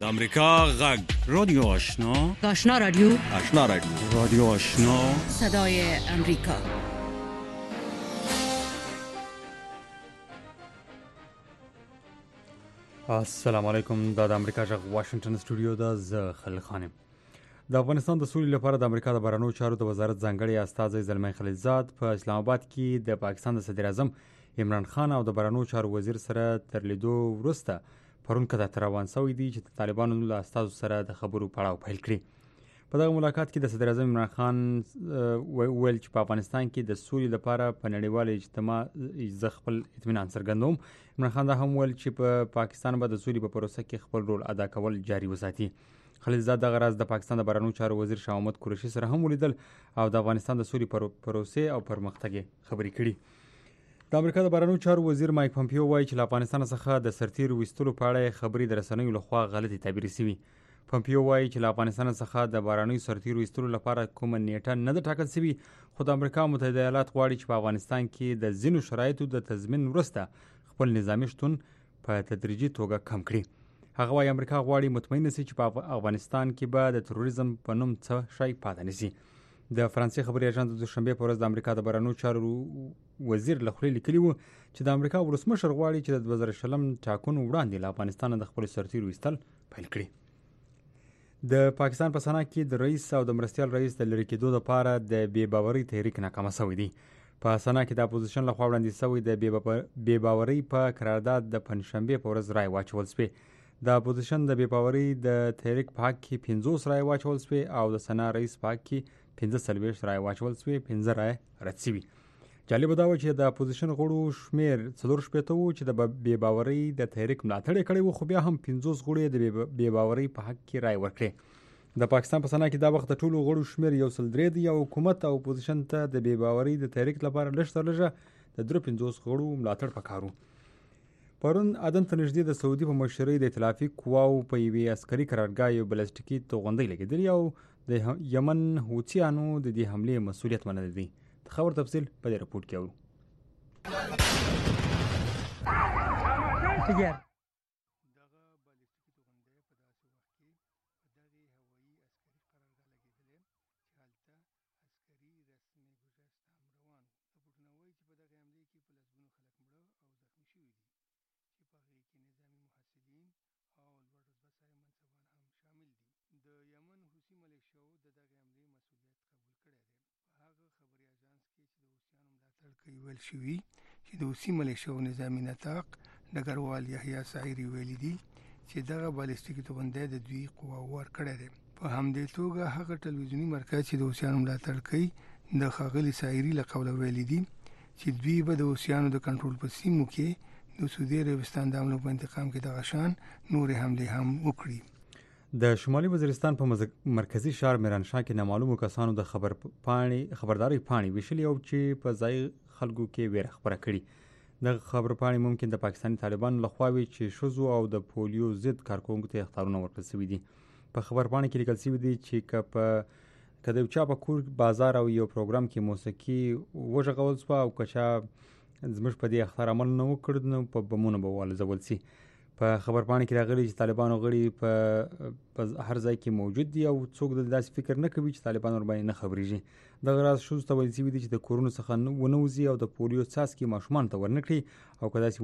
د امریکا غږ رادیو آشنا آشنا رادیو آشنا رادیو رادیو آشنا صدای امریکا. السلام علیکم. د امریکا غږ واشنگټن سټوډیو د ز خلیل خانم. د افغانستان د سولې لپاره د امریکا د بهرنیو چارو د وزارت ځانګړي استازی زلمی خلیلزاد په اسلام آباد کې د پاکستان د صدر اعظم عمران خان او د بهرنیو چارو وزیر سره تر لیدو وروسته پرون کده روان شوی دی چې د طالبانو له استازو سره د خبرو پړاو پیل کړي. په دغه ملاقات کې د صدر اعظم عمران خان ویل چې په افغانستان کې د سولې لپاره په نړیوال اجتماع ز خپل اطمینان څرګندوم. عمران خان دا هم ویل چې په پاکستان به د سولې په پروسه کې خپل رول ادا کول جاري وساتي. خلیلزاد دغه راز د پاکستان د بهرنیو چارو وزیر شاه محمود قریشي سره هم ولیدل او د افغانستان د سولې پروسې او پرمختګ خبرې کړي. د امریکا د بهرنیو چارو وزیر مایک پامپیو وایي چې له افغانستان څخه د سرتیرو ویستلو په اړه خبرې د رسنیو لخوا غلطي تعبیر شوي. پامپیو وایي چې له افغانستان څخه د بهرنیو سرتیرو ویستلو لپاره کومه نیټه نه ده ټاکل شوې، خو د امریکا متحده ایالات غواړي چې په افغانستان کې د ځینو شرایطو د تضمین وروسته خپل نظامي شتون په تدریجي توګه کم کړي. هغه وايي امریکا غواړي مطمئن شي چې په افغانستان کې به د تروریزم په نوم څه شی پاتې نه شي. د فرانسې خبري اژانس د دوشنبه په ورځ د امریکا د بهرنیو چارو وزیر له خولې لیکلي و چې د امریکا ولسمشر غواړي چې د 2020 ټاکنو وړاندې له افغانستان د خپل سرتیرو ویستل پیل کړي. د پاکستان په سنا کې د رئیس او د مرستیال رئیس د لری کېدو لپاره د بې باورۍ تحریک ناکامه شوی دی. په سنا کې د اپوزیشن لخوا وړاندې شوی د بې باورۍ په قرارداد د پنځشنبه په ورځ رای واچول شوی. د اپوزیشن د بې باورۍ د تحریک په حق کې 50 رای واچول شوی او د سنا رئیس په حق کې 15 رای واچول شوی، 15 رای رد شوي. جالب دا و چې د اپوزیشن غړو شمیر 4 شپېته و چې د بې باورۍ د تحریک ملاتړ یې کړی و، خو بیا هم 50 غړي د بې باورۍ په حق کې رای ورکړي. د پاکستان په سنا کې دا وخت د ټولو غړو شمیر 103 دی او حکومت او اپوزیشن ته د بې باورۍ د تحریک لپاره لږ تر لږه د 53 غړو ملاتړ پکارو. پرون عدن ته نږدې د سعودي په مشرۍ د ائتلافي قواو په یوې عسکري قرارګاه یو بلستیکي توغندۍ لګېدلې او د یمن حوثیانو د دې حملې مسؤلیت منلی دی. د خبر تفصیل په دې رپورټ کې اورو. ویل شوي چې د حوثي ملیشو نظامی نطاق ډګروال یحیی سعیری ویلي دي چې دغه بالستیکي توغندۍ د دوی قواو ورکړی دی. په همدې توګه هغه ټلویزیوني مرکز چې د حوثیانو ملاتړ کوي د ښاغلي سعیري له قوله ویلي دي چې دوی به د حوثیانو د کنټرول په سیمو کې د سعودي عربستان د حملو په انتقام کې دغه شان نورې حملې هم وکړي. د شمالي وزیرستان په مرکزی ښار میرانشاه کې نامعلومو کسانو د خبرداري پاڼې ویشلې او چې په ځای خلکو کې ویره خپره کړي. د خبر پاڼې ممکن د پاکستاني طالبانو لخوا وي چې ښځو او د پولیو ضد کارکوونکو ته اخطارونه ورکړل شوي دي. په خبر پاڼې کې لیکل شوي دي چې که د چا په کور بازار او یو پروګرام کې موسیقي وژغول شوه او که چا زموږ په دې اخطار عمل نه وکړ نو په بمونه به والوځول شي. په خبر پاڼې کې راغلي چې طالبانو غړي په هر ځای کې موجود دي او څوک د داسې فکر نه کوي چې طالبان ورباندې نه خبرېږي. دغه راز ښځو ته ویل شوي دي چې د کورونو څخه ونه وځي او د پولیو څاڅکي ماشومانو ته ورنه کړي او که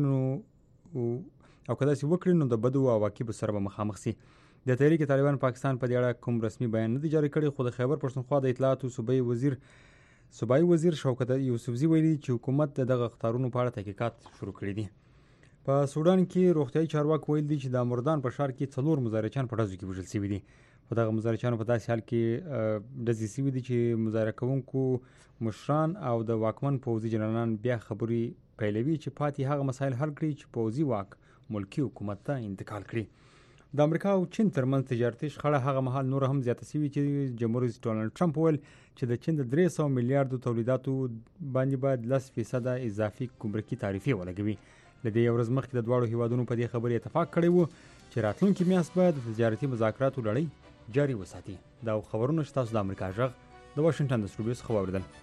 داسې وکړي نو د بدو عواقبو سره به مخامخ شي. د تحریک طالبان پاکستان په دې اړه کوم رسمي بیان نه دی جاري کړی، خو د خیبر پښتونخوا د اطلاعاتو صوبایي وزیر شوکت یوسفزي ویلي چې حکومت دغه اخطارونو په اړه تحقیقات شروع کړي دي. په سودان کې روغتیايي چارواکي ویل دي چې د مردان په ښار کې 4 مظاهرچیان په ډزو کې وژل شوي دي. په دغه مظاهرچیانو په داسې حال کې ډزې شوي دي چې مظاهره کوونکو مشران او د واکمن پوځي جنرالان بیا خبرې پیلوي چې پاتې هغه مسایل حل کړي چې پوځي واک ملکی حکومت ته انتقال کړي. د امریکا او چین ترمنځ تجارتي شخړه هغه مهال نور هم زیاته شوې چې جمهور رئیس ډونالد ټرمپ ویل چې د چین د 300 میلیارډو تولیداتو باندې باید 10% اضافي ګمرکي تعرفې ولګوي. لدې یو ورځ مخکې د دواړو هیوادونو په دې خبرې اتفاق کړی و چې راتلونکي میاشت به د تجارتي مذاکراتو لړۍ جاري وساتي. دا خبرونه چې تاسو د امریکا غږ د واشنگټن د سټوډیو څخه واوریدل.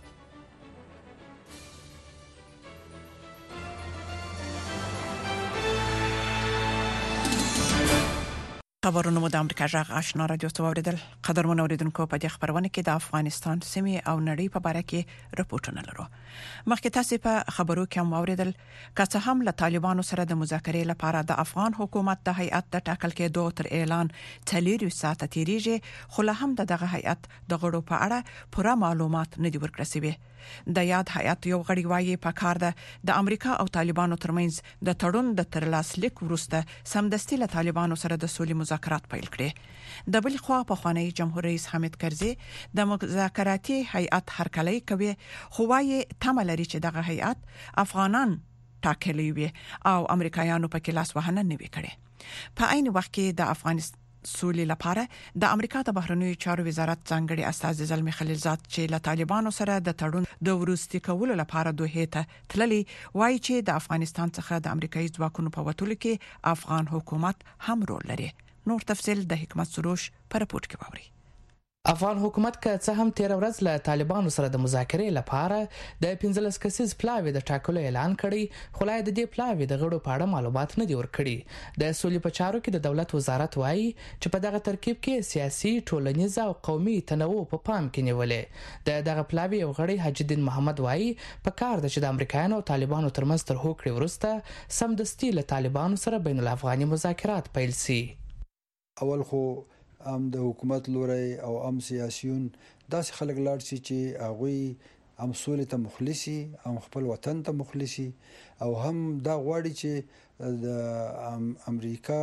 خبرونه مو د امریکا جغ آشنا رادیو څوریدل قدرمن اوریدونکو په دې خبرونه کې د افغانستان سیمې او نړۍ په اړه کې رپورټونه لرو. مخکې تاسو په خبرو کې هم اوریدل که څه هم له طالبانو سره د مذاکرې لپاره د افغان حکومت د هیئت د ټاکل کېدو تر اعلان 4 ساعت تیریږي، خو له هم دغه هیئت د غړو په اړه پوره معلومات نه دی ورکړل شوی. د یاد هیئت یو غړي وايي په کار ده د امریکا او طالبانو ترمنځ د تړون د ترلاسلیک وروسته سمدستي له طالبانو سره د سولې مذاکرات پیل کړي. د بل خوا په خوانی جمهور رئیس حامد کرزي د مذاکراتي هیئت هرکلی کوي، خو وايي تمه لري چې دغه هیئت افغانان ټاکلي وي او امریکایانو په کلاس وهنه نه وي کړي. په عین وخت کې د افغانستان سولې لپاره د امریکا د بهرنیو چارو وزارت ځانګړي استازي زلمي خلیلزاد چې له طالبانو سره د تړون د وروستي کولو لپاره دوه ته تللي، وایي چې د افغانستان څخه د امریکایي ځواکونو په وټولو کې افغان حکومت هم رول لري. نور تفصيل د حکمت سروش په رپورت کې ووري. افغان حکومت که څه هم 13 ورځ له طالبانو سره د مذاکرې لپاره د 15 کسیز پلاوی د ټاکلو اعلان کړی، خو لا د دې پلاوی د غړو په اړه معلومات نه دی ورکړي. د سولې په چارو کې د دولت وزارت وایي چې په دغه ترکیب کې سیاسي، ټولنیز او قومي تنوع په پام کې نیولې. دغه پلاوی یو غړي حج الدین محمد وایي په کار ده چې د امریکایانو او طالبانو ترمنځ تر هوکړې وروسته سمدستي له طالبانو سره بین الافغاني مذاکرات پیل شي. اول خو د حکومت لوري او سیاسيون داسې خلک لاړ شي چې هغه هم سولې ته مخلصي، هم خپل وطن ته مخلصي، او هم دا غواړي چې د امریکا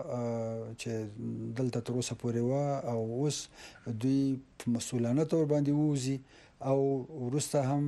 چې دلته تر اوسه پورې و او اوس دوی په مسؤلانه تور باندې ووزي، او ورسته هم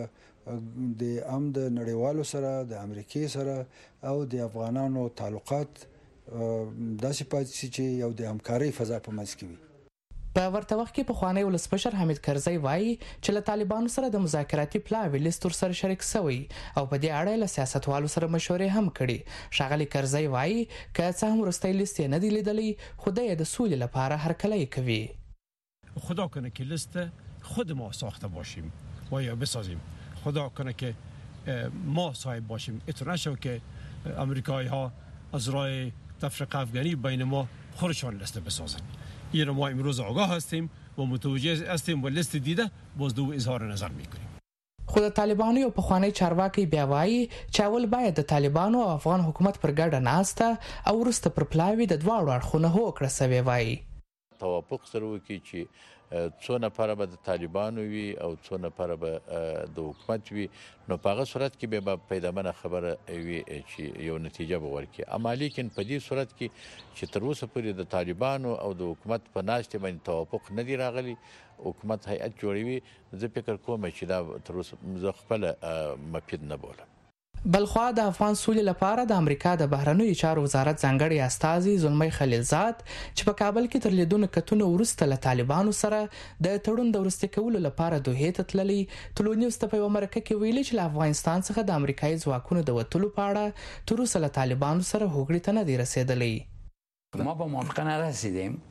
د نړیوالو سره د امریکای سره او د افغانانو تعلقات داسې پاتې چې یو د همکارۍ فضا په منځ کې وي. په ورته وخت کې په خوانی ولسمشر حامد کرزي وایي چې له طالبانو سره د مذاکراتي پلاوی لیست سره شریک شوی او په دې اړه له سیاستوالو سره مشورې هم کړي. ښاغلي کرزي وایي که څه هم وروستۍ لیست نه دی لیدلی، خو د سولې لپاره هرکلی کوي. خدا کنه که لیست خود ما ساخته باشیم و یا بسازیم، خدا کنه که ما صاحب باشیم، اینطور نشه که امریکایی ها از راه تفرقه افغانی بین ما خودشان لیست بسازن. این ما امروز آگاه هستیم و متوجه هستیم و لیست دیده باز دو اظهار نظر میکنیم. خو د طالبانو یو پخوانی چارواکي بیا وایي چې اول باید د طالبانو او افغان حکومت پر ګډه ناسته او وروسته پر پلاوی د دواړو اړخونو هوکړه سوی وایي. توافق سره وکړي چې څو نفر به د طالبانو وي او څو نفر به د حکومت وي، نو په هغه صورت کې به پیدامنه خبره وي چې یو نتیجه به ورکړي. اما لیکن په دې صورت کې چې تر اوسه پورې د طالبانو او د حکومت په ناستې باندې توافق نه دی راغلی، حکومت هیئت جوړوي، زه فکر کوم چې دا تر اوسه زه خپل مفید نه بولم. بلخوا د افغان سولې لپاره د امریکا د بهرنیو چارو وزارت ځانګړي استازي زلمي خلیلزاد چې په کابل کې تر لیدونو کتونه وروسته له طالبانو سره د تړون د وروستي کولو لپاره دوه ته تللي، ټولنیز ته په امریکا کې ویلي چې له افغانستان څخه د امریکایي ځواکونو د وټلو په اړه تر اوسه له طالبانو سره هوکړې ته نه دی رسیدلی. ما به موافقه نرسیدیم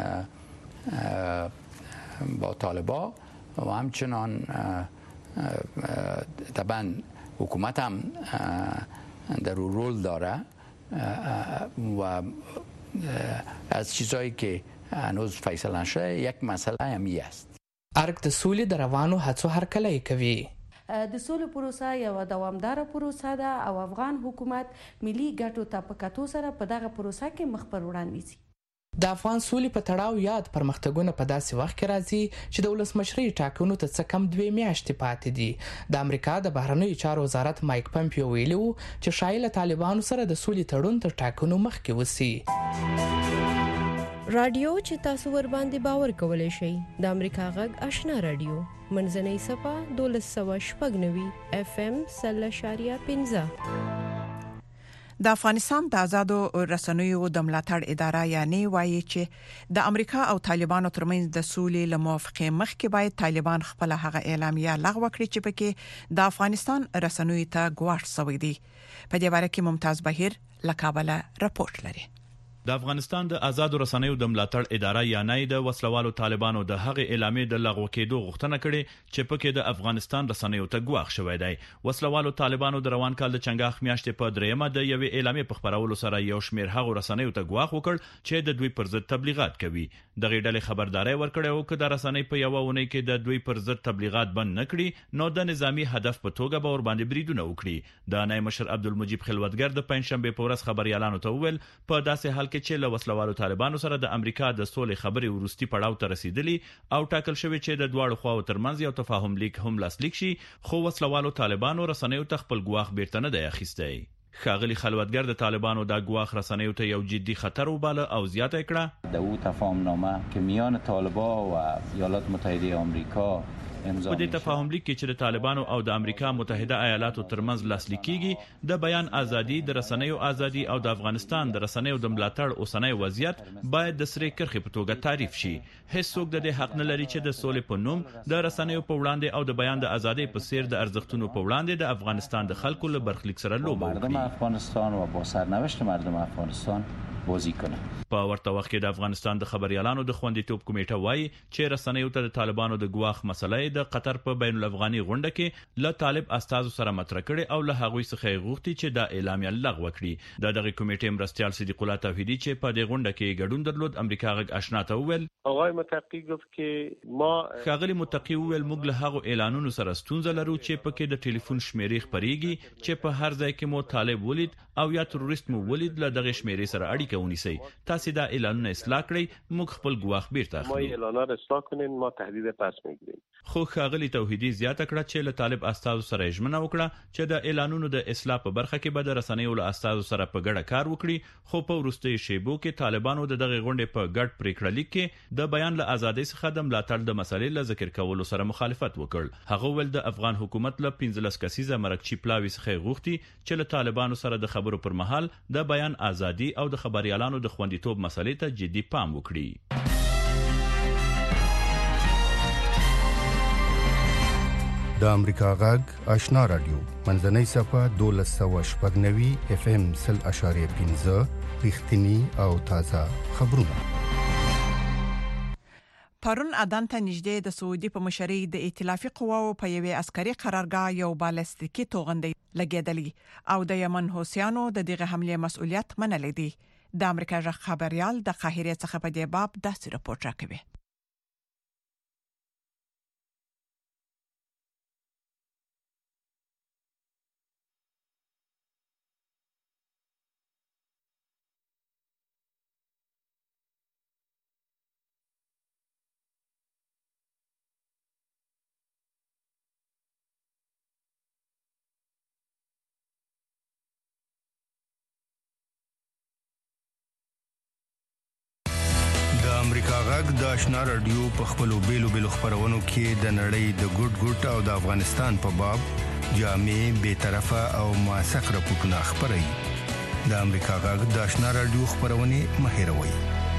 با طالبا و همچنان طبعا حکومت هم در رول داره و از چیزایی که هنوز فیصله نشده یک مسئله همی است. ارګ د سولې د روانو هڅو هرکلی کوي. د سولې پروسه یو دوامدار پروسه ده او افغان حکومت ملي ګټو ته په کتو سره په دغه پروسه کې مخ پر وړاندې ځي. د افغان سولې په تړاو یاد پرمختګونه په داسې وخت کې راځي چې د ولسمشرۍ ټاکنو ته څه کم 2 میاشتې پاتې دي. د امریکا د بهرنیو چارو وزارت مایک پمپیو ویلي وو چې شایي له طالبانو سره د سولې تړون تر ټاکنو مخکې وسی. رادیو چې تاسو ور باندې باور کولای شئ د امریکا غږ آشنا رادیو منځنۍ صفه 1290 FM 0.15. د افغانستان د آزادو رسنیو د ملاتړ اداره یعنی وایي چې د امریکا او طالبانو ترمنځ د سولې لموافقه مخکې باید طالبان خپل هغه اعلامیه لغوه کړي چې پکې د افغانستان رسنیو ته ګواښ شوی دی. په دې اړه کې ممتاز بهیر له کابل راپورټ لري. د افغانستان د آزاد رسنیو د ملاتړ اداره یا نه د وسلوالو طالبانو د هغه اعلامیې د لغوه کېدو غوښتنه کړې چې پکې د افغانستان رسنیو ته ګواښ شوی دی. وسلوالو طالبانو د روان کال د چنګاښ میاشتې په دریمه د یوې اعلامیې په خبرولو سره یو شمېر هغو رسنیو ته ګواښ وکړ چې د دوی پر ضد تبلیغات کوي. دغه ډلې خبرداري ورکړې او چې د رسنۍ په یو ونې کې د دوی پر ضد تبلیغات بند نکړي نو د نظامی هدف په توګه به ور باندې بریدونه وکړي. د نائب مشر عبدالمجید خلوتګر د پنځشنبه په ورځ خبريالانو ته وویل په داسې حال کې چې وسلوالو طالبانو سره د امریکا د سولې خبرې ورستي پړاو ته رسیدلی او ټاکل شوی چې د دواړو خواو ترمنځ یو تفاهم لیک هم لاسلیک شي، خو وسلوالو طالبانو رسنیو ته خپل ګواښ بیرته نه دی اخیستی. ښاغلي خلوتګر د طالبانو د ګواښ رسنیو ته یو جدي خطر وباله او زیاته کړه د او تفاهم نامه که میان طالبان و ایالات متحده آمریکا په دې تفاهم لیک کې چې د طالبانو او د امریکا متحده ایالاتو ترمنځ لاسلیک کیږي د بیان ازادي، د رسنیو ازادي او د افغانستان د رسنیو د ملاتړ اوسنۍ وضعیت باید د سری کرخې په توګه تعریف شي. هیڅوک د دې حق نه لري چې د سولې په نوم د رسنیو په وړاندې او د بیان د ازادي په څیر د ارزښتونو په وړاندې د افغانستان د خلکو له برخلیک سره لوبه وکړي. مردم افغانستان و با سرنوشت مردم افغانستان بازی کنه. په ورته وخت کې د افغانستان د خبريالانو د خوندیتوب کمیټه وایي چې رسنیو ته د طالبانو د ګواښ مسلې د قطر په بین الافغاني غونډه کې له طالب استازو سره مطرح کړي او له هغوی څخه غوښتي چې د اعلامیه لغوه کړي. دغه کمیټې مرستيال صدیق الله توحیدی چې په دې غونډه کې ګډون درلود امریکا غږ آشنا ته وویل آقای متقی گفت که ما ښاغلي متقی وویل موږ له هغو اعلانونو سره ستونزه لرو چې پکې د ټلیفون شمیرې خبريږي چې په هر ځای کې مو طالب ولید او یا تروریست مو ولید له دغه شمیرې سره اړیکه ونیسي. تاسو دا اعلانونه اصلاح کړئ، موږ خپل ګواښ بیرته اخلو. ما اعلانات اصلاح کنین، ما تهدید پس میگیریم. خو ښاغلي توحیدی زیاته کړه چې له طالب استازو سره ژمنه وکړه چې د اعلانونو د اصلاح په برخه کې به د رسنیو له استازو سره په ګډه کار وکړي. خو په وروستي شیبو کې طالبانو د دغه غونډې په ګډ پریکړه لیک کې د بیان له ازادۍ څخه د ملاتړ د مسلې له ذکر کولو سره مخالفت وکړ. هغه ول د افغان حکومت له 15 کسیزه مرکچی پلاوی څخه غوښتي چې له طالبانو سره د خبرو پر مهال د بیان ازادي او د خبريالانو د خوندیتوب مسلې ته جدي پام وکړي. د امریکا غږ آشنا رادیو منځنۍ صفه 1290 اف ام 0.15 رښتینی او تازه خبرونه. پرون اذان ته نږدې د سعودي په مشرۍ د ائتلافي قواو په یوې عسکري قرارګاه یو بالستیکي توغندۍ لګیدلې او د یمن حوثیانو د دغه حمله مسؤلیت منلې دي. د امریکا غږ خبريال د قاهره څخه په دې باب داسې راپور راکوي. امریکا غږ د آشنا رادیو په خپلو بیلو خبرونو کې د نړۍ د ګډ او د افغانستان په باب جامع، بی‌طرفه او موثق راپورټونه خبري. د امریکا غږ د آشنا رادیو خبرونه مهیروي.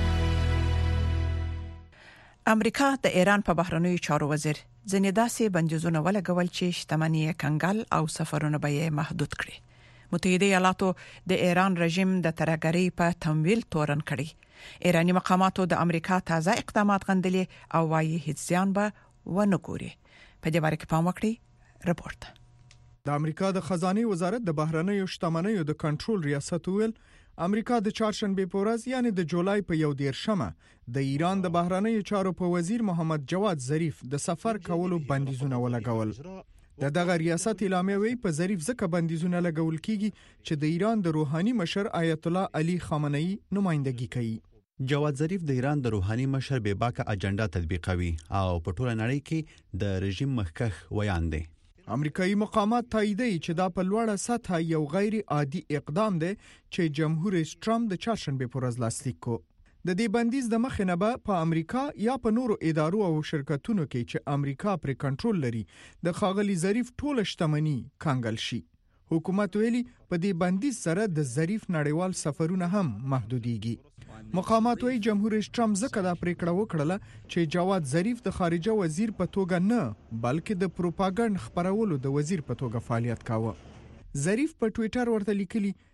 امریکا د ایران په بهرنیو چارو وزیر ځنې داسې بندیزونه ولګول چې شتمنۍ کنګل او سفرونه به یې محدود کړي. متحده ایالاتو د ایران رژیم د ترهګرۍ په تمویل تورن کړي. ایرانی مقاماتو د امریکا تازه اقدامات غندلې او وايي هیڅ ځان به ونه ګوري. په دې باره کې پام وکړئ. رپورت. د امریکا د خزانه وزارت د بهرنیو شتمنیو د کنټرول ریاست ویل امریکا د چهارشنبه په ورځ یعنی د جولای په 11 د ایران د بهرنیو چارو په وزیر محمد جواد ظریف د سفر کولو بندیزونه ولګول. دغه ریاست اعلامیه وی په ظریف ځکه بندیزونه لګول کیږي چې د ایران د روحاني مشر آیت الله علي خامنه‌ای نمائندګي کوي. جواد ظریف د ایران د روحاني مشر بې باکه اجنډا تطبیقوي او په ټوله نړۍ کې د رژیم مخکښ ویان دی. امریکایي مقامات تاییدوي چې دا په لوړه سطح یو غیر عادي اقدام دی چې جمهور رئیس ټرمپ د چهارشنبه په ورځ لاسلیک کړ. د دې بندیز د مخې نه به په امریکا یا په نورو ادارو او شرکتونو کې چې امریکا پر کنټرول لري د ښاغلي ظریف ټول شتمنۍ کنګل شي. حکومت ویلي په دې بندیز سره د ظریف نړیوال سفرونه هم محدوديږي. مقامات وايي جمهور رئیس ټرمپ ځکه دا پریکړه وکړه چې جواد ظریف د خارجه وزیر په توګه نه بلکې د پروپاګاندا خبرولو د وزیر په توګه فعالیت کاوه. ظریف په ټوئیټر ورته لیکلي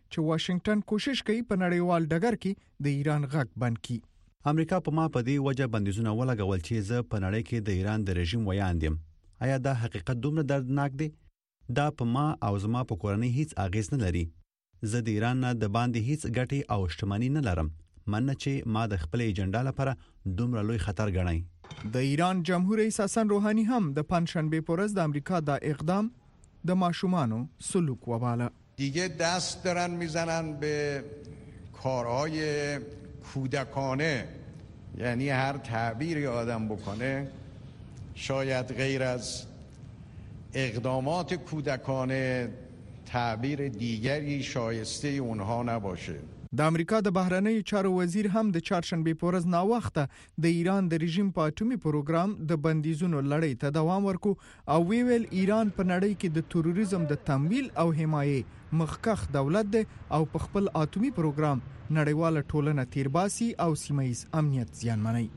چې واشنگټن کوشش کوي په نړیوال ډګر کې د ایران غږ بند کړي. امریکا په ما په دې وجه بندیزونه ولګول چې زه په نړۍ کې د ایران د رژیم ویاند یم. آیا دا حقیقت دومره دردناک دی؟ دا په ما او زما په کورنۍ هیڅ اغیز نه لري. زه د ایران نه د باندې هیڅ ګټې او شتمنۍ نه لرم، مننه چې ما د خپل ایجنډا لپاره دومره لوی خطر ګڼئ. د ایران جمهور رئیس حسن روحانی هم د پنجشنبه په ورځ د امریکا د اقدام د ماشومانو سلوک وباله. دیگه دست دارن میزنن به کارهای کودکانه، یعنی هر تعبیری آدم بکنه شاید غیر از اقدامات کودکانه تعبیر دیگری شایسته اونها نباشه. د امریکا د بهرنیو چارو وزیر هم د چهارشنبه په ورځ ناوخته د ایران د رژیم په اټومي پروګرام د بندیزونو لړۍ ته دوام ورکو او ویل ایران په نړۍ کې د تروریزم د تمویل او حمایې مخکښ دولت دی او په خپل اټومي پروګرام نړیواله ټولنه تیرباسي او سیمه‌ییز امنیت زیانمنوي.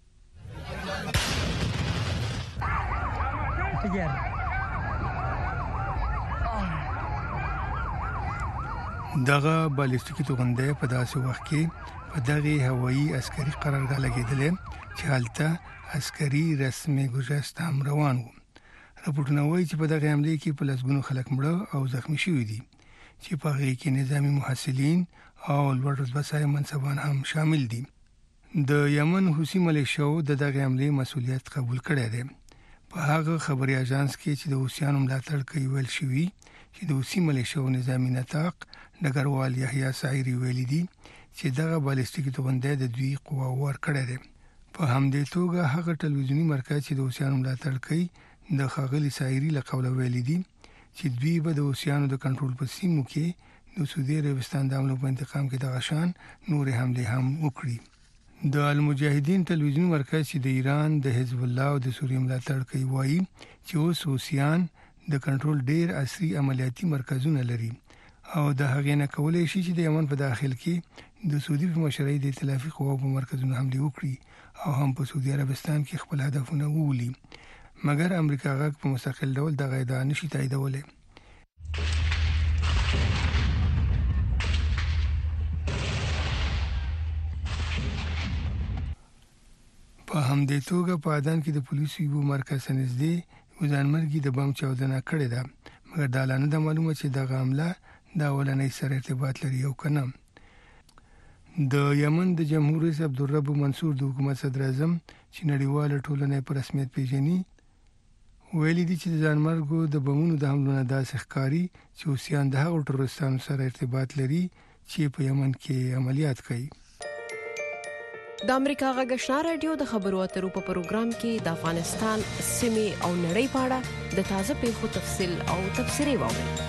دغه بالستیکي توغنده په داسې وخت کې په دغه هوایي عسکري قرارګاه لګیدلې چې هلته عسکري رسمي ګذشت هم روان وو. راپورټونه وایي چې په دغه حمله کې په لسګونو خلک مړه او زخمی شوي دي چې په هغه کې نظامی محصلین او لوړ رتبه منصبان هم شامل دي. د یمن حوثي ملیشیاو د دغه حمله مسؤلیت قبول کړی دی. په هغه خبري اژانس کې چې د حوثیانو ملاتړ کوي ویل شوی چې د حوثي ملیشیاو نظامی نطاق ډګروال یحیی سعیری ویلي دي چې دغه بالستیکي توغنده د دوی قوا ور کړی دی. په همدې توګه هغه ټلویزیونی مرکز چې د حوثیانو ملاتړ کوي د ښاغلي سعیری له قوله ویلي دي چې دوی به د حوثیانو د کنټرول په سیمو کې د سعودي عربستان د حملو په انتقام کې دغه شان نور حمله هم وکړي. د المجاهدین ټلویزیونی مرکز چې د ایران د حزب الله او د سوریې ملاتړ کوي وایي چې اوس حوثیان د کنټرول ډیر عصري عملیاتي مرکزونه لري او د هغې نه کولای شي چې د یمن په داخل کې د سعودي په مشرۍ د ائتلافي قواو په مرکزونو حمله وکړي او هم په سعودي عربستان کې خپل هدفونه وولي، مګر امریکا غږ په مستقل ډول دغه ادعا نشي تاییدولی. په همدې توګه په اذان کې د پولیسو یو مرکز نږدې یو ځانمرګي د بم چاودنه کړې ده، مګر دا لا نه ده معلومه چې دغه حمله د اولنۍ سره ارتباط لري او که نه. د یمن د جمهور رئیس عبدالرب منصور د حکومت صدر اعظم چې نړیواله ټولنه په رسمیت پیژني ویلي دي چې د ځانمرګو د بمونو د حملو نه داسې ښکاري چې حوثیان د هغو ټروریستانو سره ارتباط لري چې په یمن کې عملیات کوي. د امریکا غږ آشنا رادیو د خبرو اترو په پروګرام کې د افغانستان سیمې او نړۍ په اړه د تازه پیښو تفصیل او تبصرې واورئ.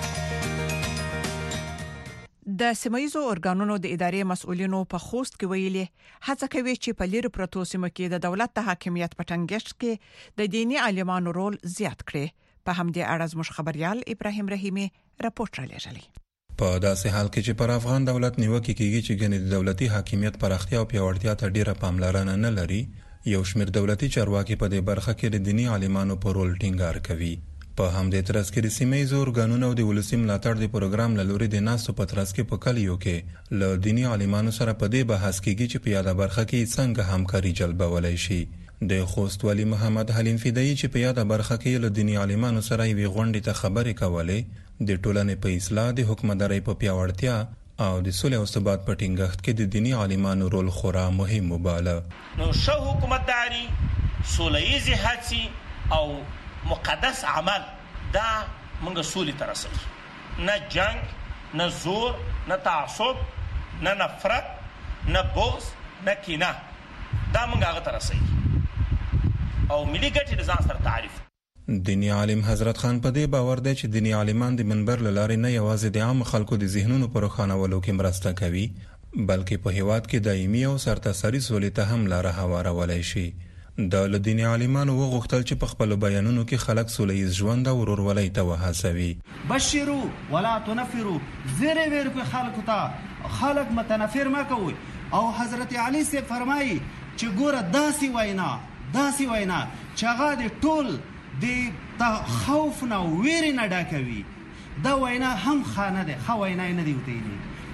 د سیمایزو ارګانونو د ادارې مسؤلینو په خوست کې ویلي هڅه کوي چې په لیر پروتو سیمو کې د دولت د حاکمیت په ټینګښت کې د دینی عالمانو رول زیات کړي. په همدې اړه زموږ خبريال ابراهیم رحیمي راپورټ را لېږلی. په داسې حال کې چې پر افغان دولت نیوکه کیږي چې ګڼې د دولتي حاکمیت پراختیا او پیاوړتیا ته ډیره پاملرنه نه لري، یو شمېر دولتي چارواکي په دې برخه کې د دینی عالمانو په رول ټینګار کوي. په همدې ترڅ کې د سیمایي ارګانونو د ولسی ملاتړ د پروګرام له لوري د ناستو په ترڅ کې په کلیو کې له دینی عالمانو سره په دې بحث کېږي چې په یاده برخه کې څنګه همکاري جلبولای شي. د خوست والی محمد حلیم فدایی چې په یاده برخه کې له دینی عالمانو سره یې غونډې ته خبرې کولې، د ټولنې په اصلاح، د حکومتدارۍ په پیاوړتیا او د صلح او ثبات په ټینګښت کې د دینی عالمانو رول خورا مهم وباله. نو شو حکومتداري، صلحیز هڅې او مقدس عمل دا موږ سولې ته رسوي، نه جنگ، نه زور، نه تعصب، نه نفرت، نه بغض، نه کینه، دا موږ هغه ته رسوي او ملي ګټې د ځان سره تعریف. دینی عالم حضرت خان په دې باور دی چې دینی عالمان د منبر له لارې نه یوازې د عام خلکو د ذهنونو پر روښانولو کې مرسته کوي، بلکې په هیواد کې دایمي او سرتاسري سولې ته هم لاره هوارولی شي. د دینی عالمانو وغوښتل چې په خپلو بیانونو کې خلک سولیز ژوند او ورورولۍ ته وهڅوي. بشرو ولا تنفرو، زیری ورکړئ خلکو ته، خلک متنفر مه کوئ. او حضرت علی سے فرمایي چې ګوره داسې وینا چې هغه د ټول د خوف نه ویرې نه ډکوي، دا وینا هم خانه ده، ښه وینا نه دی وتی.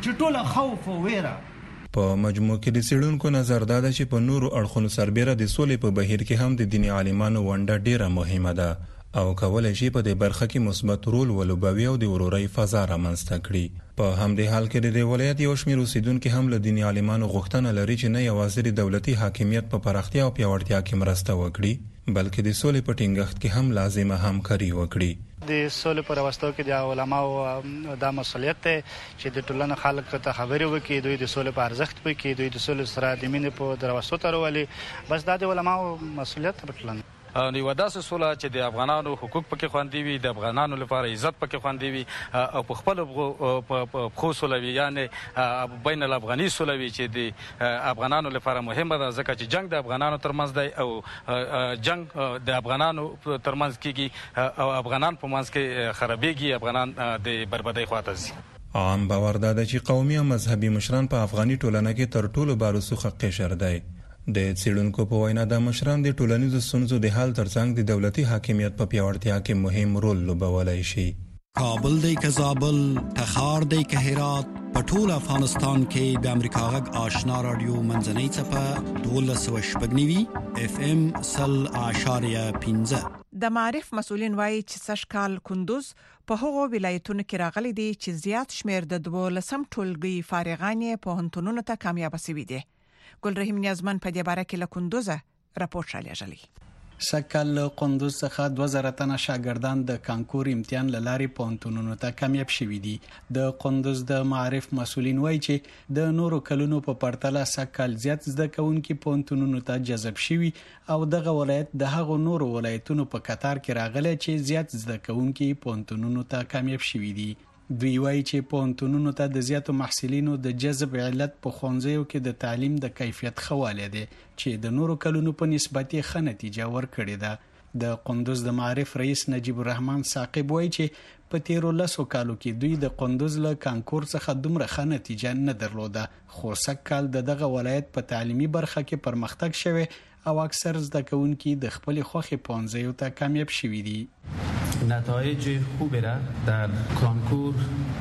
چې ټول خوف او ویره. په مجموع کې د څېړونکو نظر دا ده چې په نورو اړخونو سربېره د سولې په بهیر کې هم د دیني عالمانو ونډه ډیره مهمه ده او کولای شي په دې برخه کې مثبت رول ولوبوي او د ورورۍ فضا رامنځته کړي. په همدې حال کې د ولایت یو شمېر اوسیدونکي هم له دیني عالمانو غوښتنه لري چې نه یوازې د دولتي حاکمیت په پراختیا او پیاوړتیا کې مرسته وکړي بلکې د سولې په ټینګښت کې هم لازمه همکاري وکړي. د سولې پر راوستو کې د علماو دا مسؤلیت دی چې د ټولنې خلک ته خبرې وکړي، دوی د سولې په ارزښت وکړي، دوی د سولې سره د مینې په دراوستو ته راولي. بس دا د علماو مسؤلیت په ټولنه. یو داسې سوله چې د افغانانو حقوق پکې خوندي وي، د افغانانو لپاره عزت پکې خوندي وي او په خپل خو سوله وي، یعنی بین الافغاني سوله وي چې د افغانانو لپاره مهمه ده، ځکه چې جنگ د افغانانو ترمنځ دی او جنگ د افغانانو ترمنځ کیږي او افغانان په منځ کې خرابېږي، افغانان د بربادۍ خواته ځي. عام باور دا ده چې قومي او مذهبي مشران په افغاني ټولنه کې تر ټولو بارسوخه قشر دی. د څېړونکو په وینا د مشران د ټولنیزو ستونزو د حل ترڅنګ د دولتي حاکمیت په پیاوړتیا کې مهم رول لوبولی شي. کابل دی که زابل، تخار دی که هرات، په ټول افغانستان کې د امریکا غږ آشنا رادیو منځنۍ څپه 1290 FM 0.15. د معرف مسؤلین وایي چې سشکال کندوز په هغو ولایتونو کې راغلي دي چې زیات شمیر د 12 ټولګي فارغان په هنتونونو ته کامیاب شوي دي. ګل رحیم نیازمن په دې باره کې له کندوزه راپور شالیږي. سکل قندوز څخه 2000 تنه شاګردان د کانکور امتحان لاري پونتونونو ته کامیاب شوي دي. د قندوز د معرف مسؤلین وایي چې د نورو کلونو په پرتله سکل زیات زده کوونکي پونتونونو ته جذب شوي او دغه ولایت د هغو نورو ولایتونو په قطار کې راغلی چې زیات زده کوونکي پونتونونو ته کامیاب شوي دي. دوی وایي چې پونتونونو ته د زیاتو محصلینو د جذب علت په ښوونځیو کې د تعلیم د کیفیت خواله دي چې د نورو کلونو په نسبت ښه نتیجه ورکړې ده. د قندوز د معرف رئیس نجیب الرحمن ثاقب وایي چې په تیرو 10 کالو کې دوی د قندوز له کانکور څخه دومره ښه نتیجه نه درلوده، خو سکل دغه ولایت په تعلیمي برخه کې پرمختګ شوی او اکثر زده کوونکي د خپل خوښې پونځیو ته کامیاب شوي دي. نتایج خوبی را در کانکور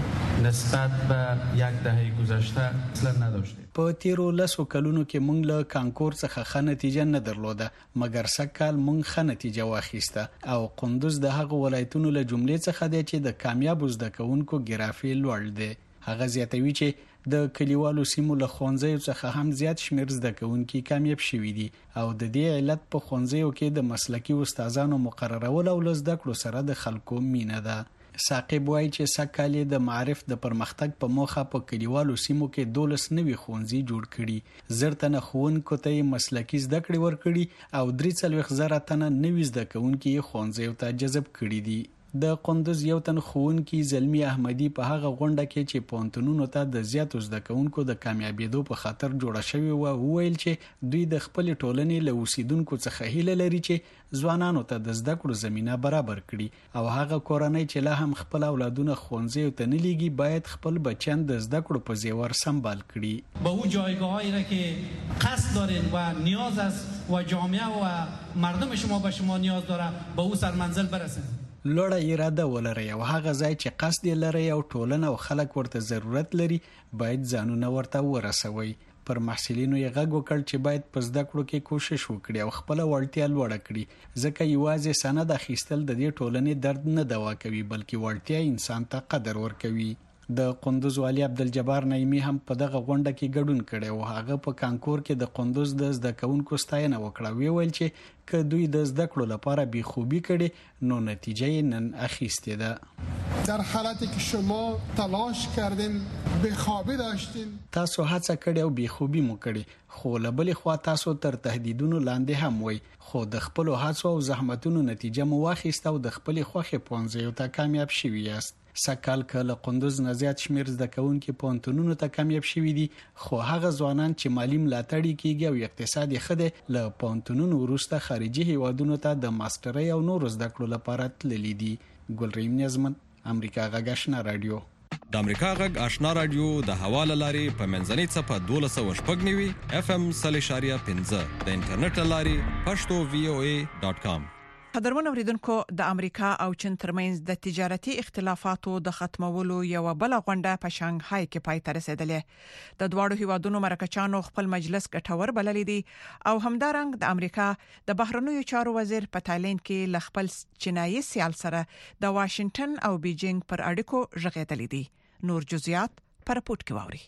نسبت به یک دهه گذشته اصلا نداشتیم. په تیرو 10 کلونو کې موږ له کانکور څخه ښه نتیجه نه درلوده، مګر سکل موږ ښه نتیجه واخیسته او قندوز د هغو ولایتونو له جملې څخه دی چې د کامیابو زده کوونکو ګرافي لوړ دی. هغه زیاتوي چې د کلیوالو سیمو له ښوونځیو څخه هم زیات شمیر زده کوونکي کامیاب شوي دي او د دې علت په ښوونځیو کې د مسلکي استادانو مقررول او زده کړو سره د خلکو مینه ده. ثاقب وایي چې سکل د معرف د پرمختګ په موخه په کلیوالو سیمو کې 12 نوي ښوونځي جوړ کړي، 1000 تنه ښوونکو ته مسلکي زده کړې ورکړي او 43,000 تنه نوي زده کوونکي ښوونځیو ته جذب کړي دي. د قندوز یو تن ښوونکي زلمی احمدي په هغه غونډه کې چې پونتونونو ته د زیاتو زده کوونکو د کامیابیدو په خاطر جوړه شوې و وویل چې دوی د خپل ټولنې له اوسیدونکو څخه هیله لري چې ځوانانو ته د زده کړو زمينه برابر کړي او هغه کورنۍ چې لا هم خپل اولادونه ښوونځیو ته نه لیږي باید خپل بچیان د زده کړو په زیور سمبال کړي. به اون جایگاهایی را که قصد دارین و نیاز است و جامعه و مردم شما به شما نیاز داره به اون سرمنزل برسید. لوړه اراده ولرئ او هغه ځای چې قصد یې لرئ او ټولنه او خلک ورته ضرورت لري باید ځانونه ورته ورسوي. پر محصلینو یې غږ وکړ چې باید په زده کړو کې کوشش وکړي او خپل وړتیا لوړه کړي، ځکه یوازې سند اخیستل د دې ټولنې درد نه دوا کوي بلکې وړتیا انسان ته قدر ورکوي. د قندوز والی عبدالجبار نعیمی هم په دغه غونډه کې ګډون کړی او هغه په کانکور کې د قندوز د زده کوونکو ستاینه وکړه. ویل چې که دوی د زده کړو لپاره بی خوبی کړي نو نتیجه نن اخیسته ده. در حالتی که شما تلاش کردین بخوابی داشتین، تاسو هڅه کړې او بی خوبی مو کړې، خو لبلې خوا تاسو تر تهدیدونو لاندې هم وای، خو د خپل هڅو او زحمتونو نتیجه مو واخیسته او د خپل خوخه پونځیو ته کامیاب شوی یاست. سکل کله قندوز نه زیات شمیر زده کوونکي پونتونونو ته کامیاب شوي دي، خو هغه ځوانان چې مالی ملاتړ کیږي او اقتصادي خده له پونتونونو وروسته خارجي هیوادونو ته د ماسترۍ او نور زده کړو لپاره تللي دي. ګلریم نیازمن، امریکا غږ آشنا رادیو. د امریکا غږ آشنا رادیو د حواله لاري په منځنۍ څپه 1290 FM 0.15 د انټرنیټ لاري pashto.voa.com. قدرمن اوریدونکو د امریکا او چین ترمنځ د تجارتي اختلافاتو د ختمولو یو بل غونډه په شانګهای کې پای ته رسیدلې د دواړو هیوادونو مرکچانو خپل مجلس ګټور بللی دی او همدارنګ د امریکا د بهرنیو چارو وزیر په تایلند کې ل خپل چینایي سیال سره د واشنگټن او بیجینګ پر اړیکو ژغېدلې دي نور جزئیات پر پورت کې واوري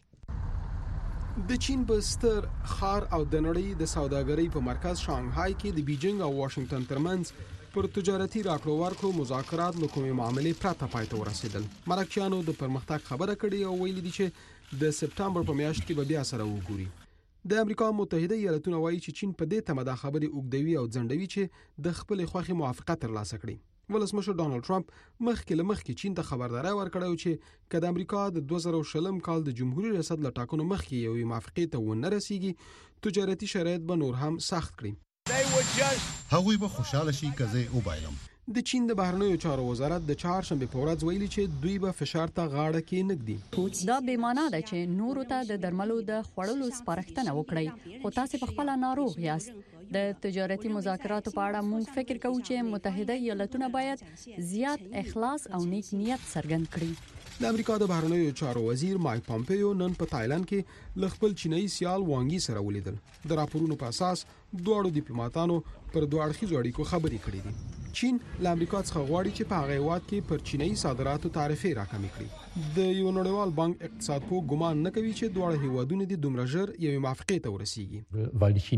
د چین بستر خار او د نړۍ د سوداګرۍ په مرکز شانګهای کې د بیجینګ او واشنگټن ترمنځ پر تجارتي راکړو ورکړو مذاکرات له کومې معاملې پرته پای ته ورسېدل. مرکچیانو د پرمختګ خبره کړې او ویلي دي چې د سپټمبر په میاشت کې به بیا سره وګوري. د امریکا متحده ایالاتونو وایي چې چین په دې تمه د خبرې اوږدوي او ځنډوي چې د خپل خوخي موافقت ترلاسه کړي. ولسمشر ډونالد ټرمپ مخکې چین ته خبرداري ورکړه چې کله امریکا د 2020 کال د جمهوریت ریاست له ټاکنو مخکې یو موافقه ته ونه رسیږي تجارتي شرایط به نور هم سخت کړي. هغوی به خوشاله شي کزه او بایلم. د چین د بهرنیو چارو وزارت د چهارشنبه په ورځ ویلي چې دوی به فشار ته غاړه کې نږدي. دا به معنا ده چې نورو ته د درملو د خوړلو سپارښتنه وکړي خو تاسو په خپل ناروغ یاست. د تجارتي مذاکراتو په اړه موږ فکر کوو چې متحده ایالاتونه باید زیات اخلاص او نیک نیت څرګند کړي. د امریکا د بهرنیو چارو وزیر مایک پامپیو نن په تایلند کې ل خپل چینایي سیال وانګي سره ولیدل. د راپورونو په اساس دوه ډیپلوماټانو پر دوه اړخیزو اړیکو خبرې کړې دي. چین له امریکا څخه غواړي چې په هغه وخت کې پر چینایي صادراتو تعرفې راکمې کړي. د یو نړیوال بانک اقتصاد په ګمان نه کوي چې دوه هیوادونه د دومره ژر یو موافقه ته ورسیږي.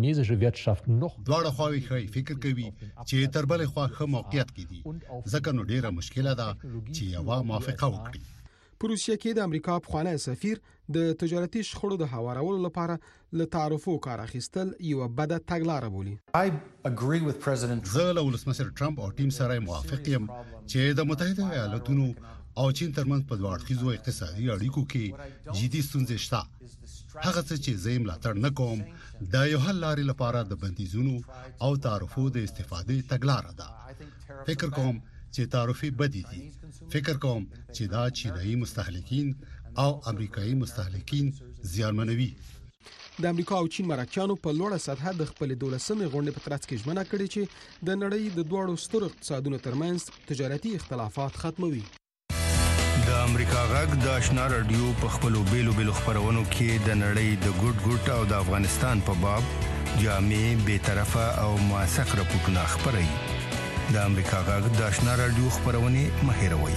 دواړه خواوې ښه فکر کوي چې تر بلې خوا ښه موقعیت کې دي ځکه نو ډیره مشکله ده چې یو موافقه وکړي. په روسیه کې د امریکا پخوانی سفیر د تجارتي شخړو د هوارولو لپاره له تعرفو کار اخیستل یو بده تګلارې بولي. زه له ولسمشر ټرمپ او ټیم سره موافق یم چې د متحده ایالاتونو او چین ترمنځ په دوه اړخیزو اقتصادي اړیکو کې جدي ستونزې شته. هغه څه چې زه ملاتړ نه کوم د یو حل لارې لپاره د بندیزونو او تعرفو د استفادې تګلارې ده. فکر کوم چې تعرفي بدی دي. فکر کوم چې دا چینایي مستهلکین او امریکایي مستهلکین زیانمنوي. د امریکا او چین مرکچیانو په لوړه سطحه د خپل 12مې غونډې په ترڅ کې ژمنه کړې چې د نړۍ د دوه سترو اقتصادونو ترمنځ تجارتي اختلافات ختموي. د امریکا غږ د آشنا رادیو په خپلو بیلو خبرونو کې د نړۍ د ګډ او د افغانستان په باب جامع به طرفه او موثق راپورټونه خبري. د امریکا غږ د آشنا رادیو خبرونه مهیروي.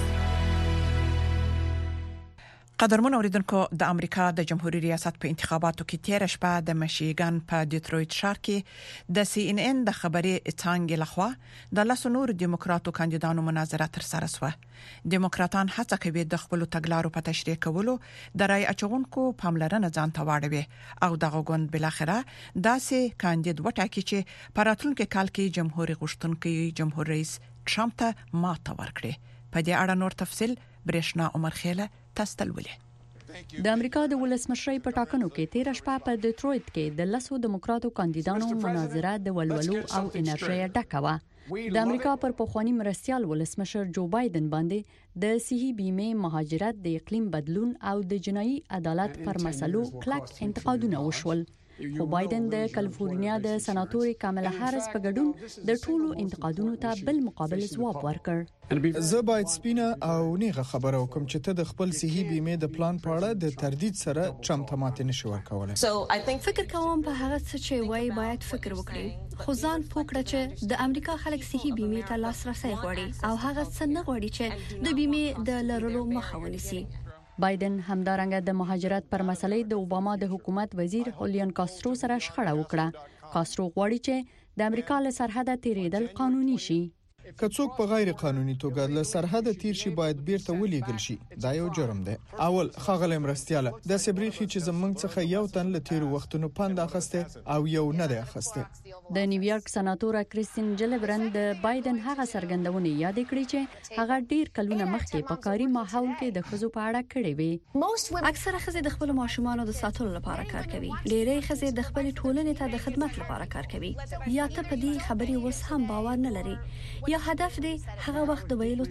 قدرمن اوریدونکو د امریکا د جمهوریت ریاست په انتخاباتو کې تیر شپه د میشیګان په ډیټرویت ښار کې د سی ان ان د خبري څنګه لخوا د لاسو نور دیموکراتو کاندیدانو مناظره تر سره شوه. دیموکراتان هڅه کوي د خپل تګلارو په تشریح کولو د رای اچونکو پاملرنه ځان ته واړوي او دغه غوند بل اخره داسې کاندید وټاکي چې په راتلونکي کال کې جمهوریت غوښتونکي جمهور رئیس ټرمپ ته ماته ورکړي. په دې اړه نور تفصيل برېښنا عمر خیله تستلولې. د امریکا د ولسمشرۍ په ټاکنو کې تیر شپه په ډیټرویت کې د لاسو دیموکراتو کاندیدانو مناظره د ولولو او انرژي ډکه و. د امریکا پر پخوانی مرستيال ولسمشر جو بایدن باندې د صحي بیمه مهاجرت د اقلیم بدلون او د جنایي عدالت پر مسلو کلک انتقادونه وشول. خو بایدن د کالیفورنیا د سناتوري کاملا هارس په ګډون د ټولو انتقادونو ته بل مقابل ځواب ورکړ. زه باید سپینه او نیغه خبره وکم چې ته د خپل صحي بیمه د پلان په اړه د تردید سره ټرمپ ته ماته نشي ورکولای. فکر کوم په هغه څه چې وای باید فکر وکړي خو ځان پوکړه چې د امریکا خلک صحي بیمه ته لاسرسي غواړي او هغه څه نه غواړي چې د بیمه د لرلو مخه ونیسي. بایدن همدارنګه د مهاجرت پر مسلې د اوباما د حکومت وزیر هولیان کاسترو سره شخړه وکړه. کاسترو غواړي چې د امریکا له سرحده تیریدل قانوني شي. که څوک په غیر قانوني توګه له سرحده تیر شي باید بیرته ولېږل شي. دا یو جرم دی. اول خغل مرستياله د سبريخي چې زمنګ څخه یو تن له تیر وختونو پند اخسته او یو نه دی اخسته. د نیویارک سناتور کریستین جلبرن د بایدن هغه څرګندونه یاد کړې چې هغه ډیر کلونه مخکې په کاري ماحول کې د خزو په اړه کړې وي. اکثره خزې د خپل ماشومانو د ساتلو لپاره کار کوي. ډېرې خزې د خپل ټولنې ته د خدمت لپاره کار کوي. یا ته په دې خبرې وس هم باور نه لري یا هدف دی هغه وخت د ویلو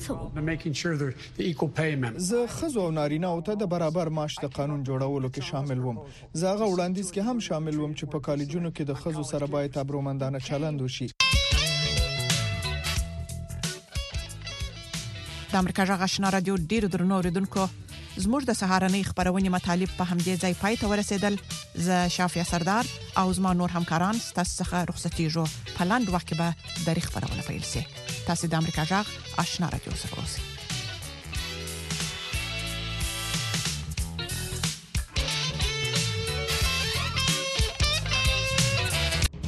څه. زه خزو او نارینه او ته د برابر معاش د قانون جوړولو کې شامل وم. زه هغه وړاندیز کې هم شامل وم چې په کالجونو کې د خزو سره باید ابرومندانه چلند وشي. د امریکا جغ آشنا رادیو ډیر درنو اوریدونکو زموږ د سهارنۍ خبرونه مطالب په همدې ځای پای ته ورسېدل. ز شافیا سردار او زما نور همکاران ستاسو څخه رخصتیږو. په لاند وخت کې به د خبرونه پیل شي. تاسو د امریکا جغ آشنا رادیو سره اوسئ.